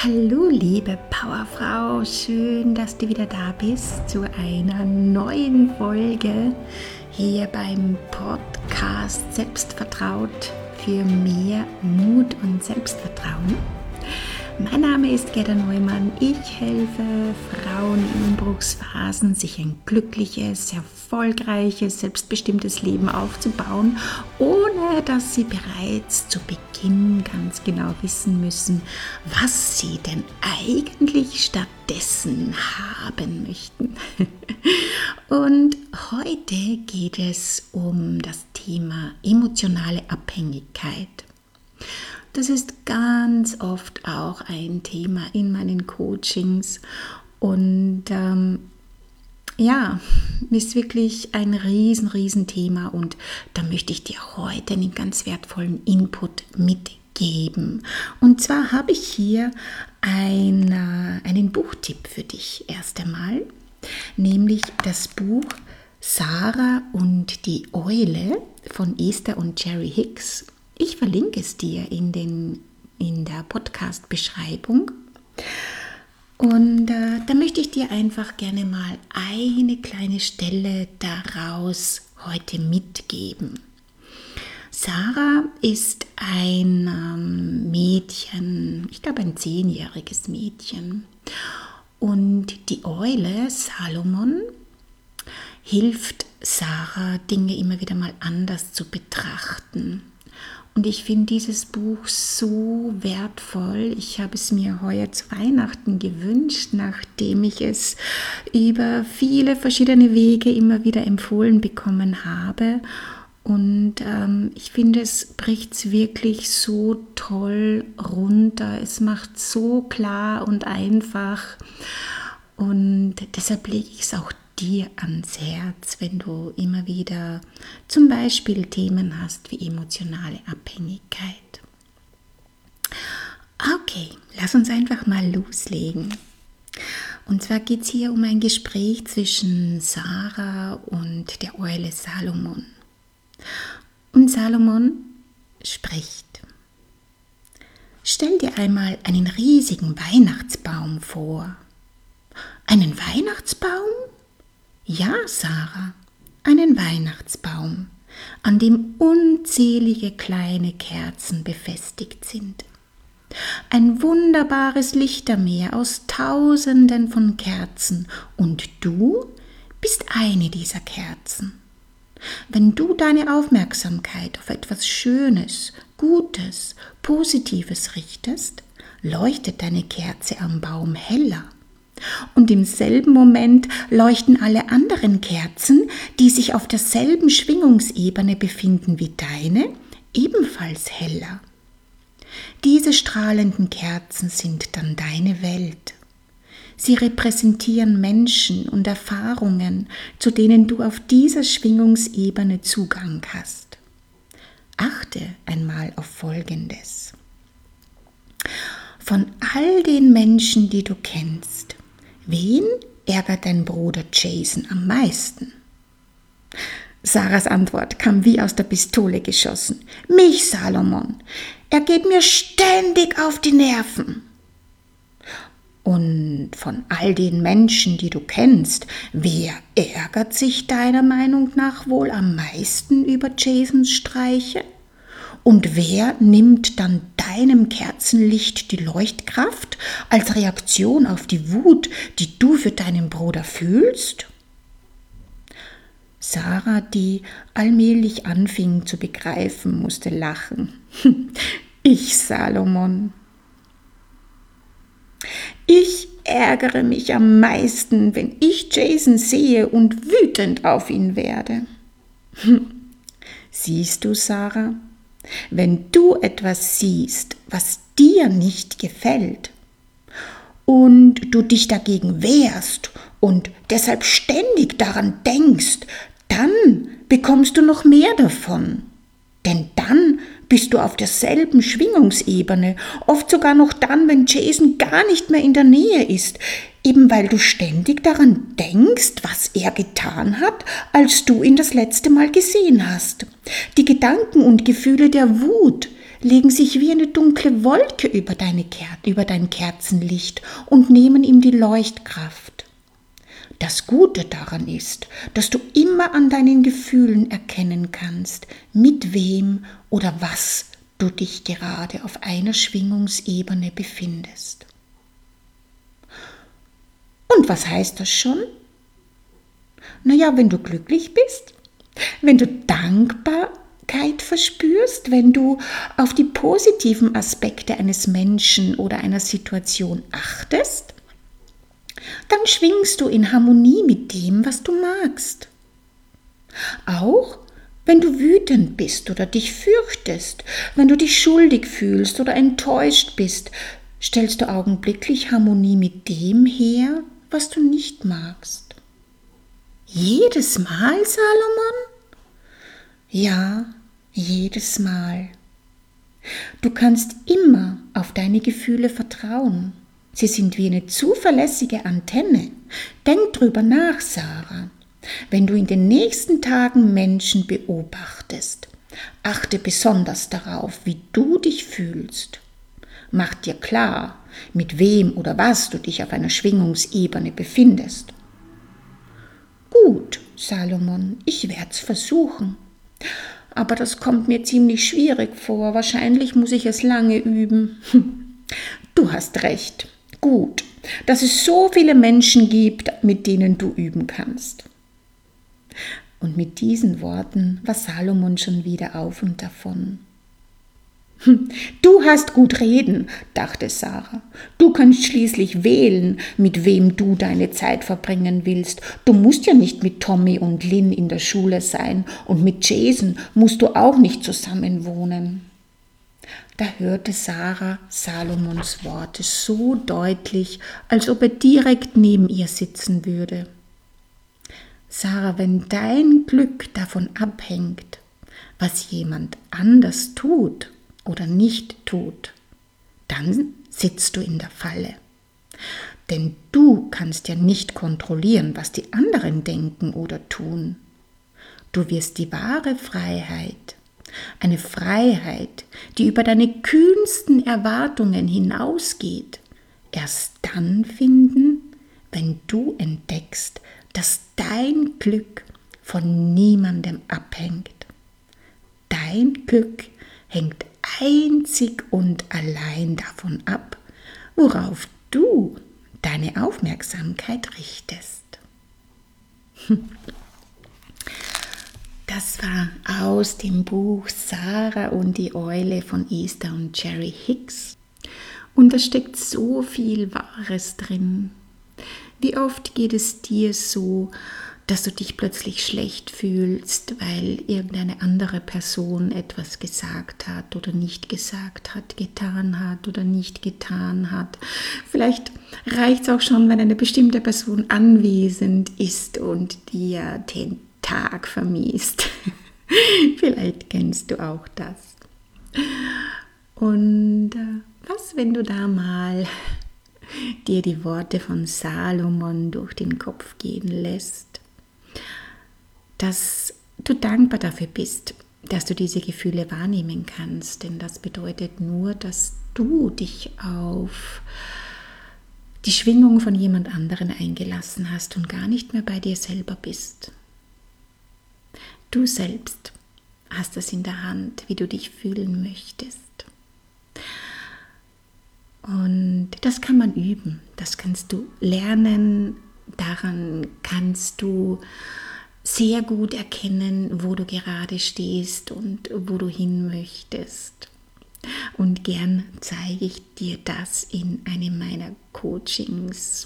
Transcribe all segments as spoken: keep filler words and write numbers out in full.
Hallo liebe Powerfrau, schön, dass du wieder da bist zu einer neuen Folge hier beim Podcast Selbstvertraut für mehr Mut und Selbstvertrauen. Mein Name ist Gerda Neumann. Ich helfe Frauen in Umbruchsphasen, sich ein glückliches, erfolgreiches, selbstbestimmtes Leben aufzubauen, ohne dass sie bereits zu Beginn ganz genau wissen müssen, was sie denn eigentlich stattdessen haben möchten. Und heute geht es um das Thema emotionale Abhängigkeit. Das ist ganz oft auch ein Thema in meinen Coachings und ähm, ja, ist wirklich ein riesen, riesen Thema und da möchte ich dir heute einen ganz wertvollen Input mitgeben. Und zwar habe ich hier ein, äh, einen Buchtipp für dich erst einmal, nämlich das Buch Sarah und die Eule von Esther und Jerry Hicks. Ich verlinke es dir in, den, in der Podcast-Beschreibung und äh, da möchte ich dir einfach gerne mal eine kleine Stelle daraus heute mitgeben. Sarah ist ein ähm, Mädchen, ich glaube ein zehnjähriges Mädchen, und die Eule Salomon hilft Sarah, Dinge immer wieder mal anders zu betrachten. Und ich finde dieses Buch so wertvoll. Ich habe es mir heuer zu Weihnachten gewünscht, nachdem ich es über viele verschiedene Wege immer wieder empfohlen bekommen habe. Und ähm, ich finde, es bricht es wirklich so toll runter. Es macht so klar und einfach. Und deshalb lege ich es auch dir ans Herz, wenn du immer wieder zum Beispiel Themen hast wie emotionale Abhängigkeit. Okay, lass uns einfach mal loslegen. Und zwar geht es hier um ein Gespräch zwischen Sarah und der Eule Salomon. Und Salomon spricht: Stell dir einmal einen riesigen Weihnachtsbaum vor. Einen Weihnachtsbaum? Ja, Sarah, einen Weihnachtsbaum, an dem unzählige kleine Kerzen befestigt sind. Ein wunderbares Lichtermeer aus Tausenden von Kerzen und du bist eine dieser Kerzen. Wenn du deine Aufmerksamkeit auf etwas Schönes, Gutes, Positives richtest, leuchtet deine Kerze am Baum heller. Und im selben Moment leuchten alle anderen Kerzen, die sich auf derselben Schwingungsebene befinden wie deine, ebenfalls heller. Diese strahlenden Kerzen sind dann deine Welt. Sie repräsentieren Menschen und Erfahrungen, zu denen du auf dieser Schwingungsebene Zugang hast. Achte einmal auf Folgendes. Von all den Menschen, die du kennst, wen ärgert dein Bruder Jason am meisten? Sarahs Antwort kam wie aus der Pistole geschossen. Mich, Salomon. Er geht mir ständig auf die Nerven. Und von all den Menschen, die du kennst, wer ärgert sich deiner Meinung nach wohl am meisten über Jasons Streiche? Und wer nimmt dann deinem Kerzenlicht die Leuchtkraft als Reaktion auf die Wut, die du für deinen Bruder fühlst? Sarah, die allmählich anfing zu begreifen, musste lachen. Ich, Salomon. Ich ärgere mich am meisten, wenn ich Jason sehe und wütend auf ihn werde. Siehst du, Sarah? Wenn du etwas siehst, was dir nicht gefällt und du dich dagegen wehrst und deshalb ständig daran denkst, dann bekommst du noch mehr davon. Denn dann bist du auf derselben Schwingungsebene, oft sogar noch dann, wenn Jason gar nicht mehr in der Nähe ist, eben weil du ständig daran denkst, was er getan hat, als du ihn das letzte Mal gesehen hast. Die Gedanken und Gefühle der Wut, legen sich wie eine dunkle Wolke über, deine Ker- über dein Kerzenlicht und nehmen ihm die Leuchtkraft. Das Gute daran ist, dass du immer an deinen Gefühlen erkennen kannst, mit wem oder was du dich gerade auf einer Schwingungsebene befindest. Und was heißt das schon? Naja, wenn du glücklich bist, wenn du Dankbarkeit verspürst, wenn du auf die positiven Aspekte eines Menschen oder einer Situation achtest, dann schwingst du in Harmonie mit dem, was du magst. Auch wenn du wütend bist oder dich fürchtest, wenn du dich schuldig fühlst oder enttäuscht bist, stellst du augenblicklich Harmonie mit dem her, was du nicht magst. Jedes Mal, Salomon? Ja, jedes Mal. Du kannst immer auf deine Gefühle vertrauen. Sie sind wie eine zuverlässige Antenne. Denk drüber nach, Sarah. Wenn du in den nächsten Tagen Menschen beobachtest, achte besonders darauf, wie du dich fühlst. Mach dir klar, mit wem oder was du dich auf einer Schwingungsebene befindest. Gut, Salomon, ich werde es versuchen. Aber das kommt mir ziemlich schwierig vor. Wahrscheinlich muss ich es lange üben. Du hast recht. Gut, dass es so viele Menschen gibt, mit denen du üben kannst. Und mit diesen Worten war Salomon schon wieder auf und davon. Du hast gut reden, dachte Sarah. Du kannst schließlich wählen, mit wem du deine Zeit verbringen willst. Du musst ja nicht mit Tommy und Lynn in der Schule sein und mit Jason musst du auch nicht zusammen wohnen. Da hörte Sarah Salomons Worte so deutlich, als ob er direkt neben ihr sitzen würde. Sarah, wenn dein Glück davon abhängt, was jemand anders tut oder nicht tut, dann sitzt du in der Falle. Denn du kannst ja nicht kontrollieren, was die anderen denken oder tun. Du wirst die wahre Freiheit, eine Freiheit, die über deine kühnsten Erwartungen hinausgeht, erst dann finden, wenn du entdeckst, dass dein Glück von niemandem abhängt. Dein Glück hängt einzig und allein davon ab, worauf du deine Aufmerksamkeit richtest. Das war aus dem Buch Sarah und die Eule von Esther und Jerry Hicks. Und da steckt so viel Wahres drin. Wie oft geht es dir so, dass du dich plötzlich schlecht fühlst, weil irgendeine andere Person etwas gesagt hat oder nicht gesagt hat, getan hat oder nicht getan hat. Vielleicht reicht es auch schon, wenn eine bestimmte Person anwesend ist und dir den Tag vermiest. Vielleicht kennst du auch das. Und äh, was, wenn du da mal dir die Worte von Salomon durch den Kopf gehen lässt, dass du dankbar dafür bist, dass du diese Gefühle wahrnehmen kannst, denn das bedeutet nur, dass du dich auf die Schwingung von jemand anderen eingelassen hast und gar nicht mehr bei dir selber bist. Du selbst hast es in der Hand, wie du dich fühlen möchtest. Und das kann man üben, das kannst du lernen, daran kannst du sehr gut erkennen, wo du gerade stehst und wo du hin möchtest. Und gern zeige ich dir das in einem meiner Coachings.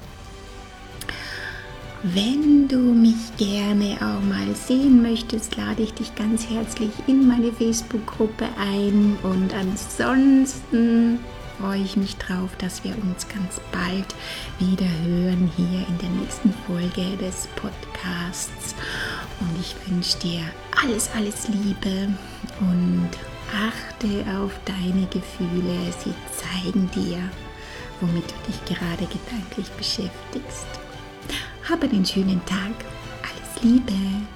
Wenn du mich gerne auch mal sehen möchtest, lade ich dich ganz herzlich in meine Facebook-Gruppe ein. Und ansonsten freue ich mich drauf, dass wir uns ganz bald wieder hören hier in der nächsten Folge des Podcasts. Und ich wünsche dir alles, alles Liebe und achte auf deine Gefühle. Sie zeigen dir, womit du dich gerade gedanklich beschäftigst. Habe einen schönen Tag. Alles Liebe.